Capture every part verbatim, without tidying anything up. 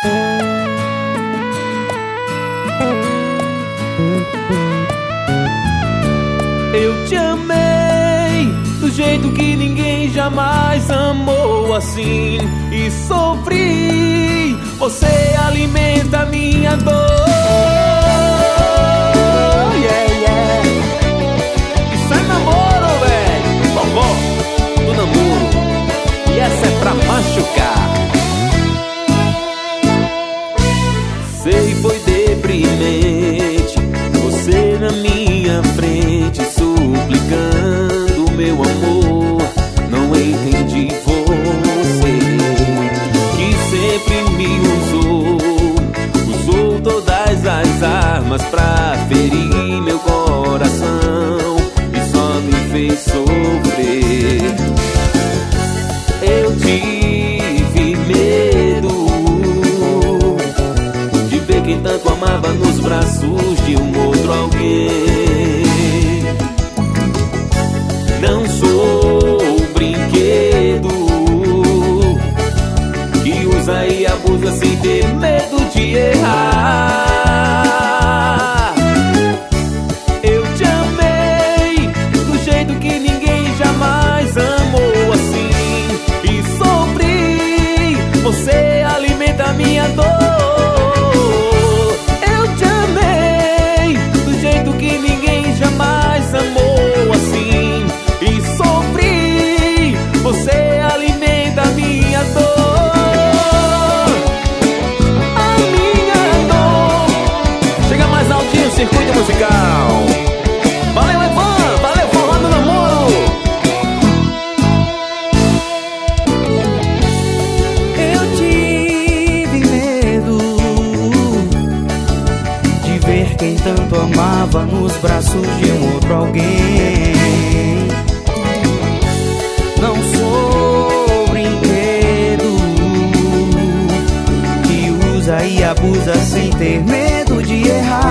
Eu te amei do jeito que ninguém jamais amou assim, e sofri. Você alimenta minha dor. Yeah, yeah. Isso é namoro, velho. Vovó do namoro. E essa é pra machucar. Sei, foi deprimente, você na minha frente suplicando meu amor. Não entendi você, que sempre me usou, usou todas as armas pra ferir meu coração e só me fez sofrer. Eu tive medo de ver quem tanto amava nos braços de um outro alguém. Não sou brinquedo que usa e abusa sem ter medo de errar. Eu te amei do jeito que ninguém jamais amou assim, e sofri. Você alimenta minha dor. Eu te amei do jeito que ninguém jamais amou assim, e sofri. Você alimenta minha dor. A minha dor. Chega mais altinho o circuito musical. Valeu, Evan. Valeu, forró do namoro. Eu tive medo de ver quem tanto amava nos braços de um outro alguém. Não sou brinquedo que usa e abusa sem ter medo de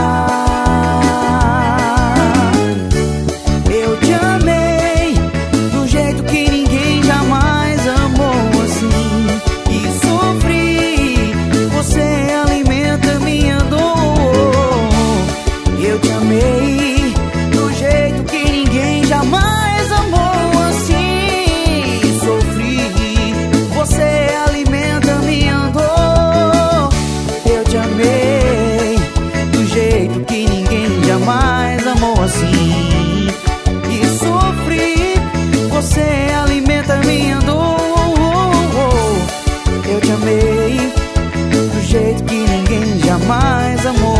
errar. Eu te amei do jeito que ninguém jamais amou assim, e sofri. Você alimenta minha dor. Eu te amei do jeito que ninguém jamais amou assim, e sofri. Você alimenta minha dor. Eu te amei do jeito que ninguém jamais amou assim, e sofri. Você alimenta minha dor. Eu te amei do jeito que ninguém jamais amou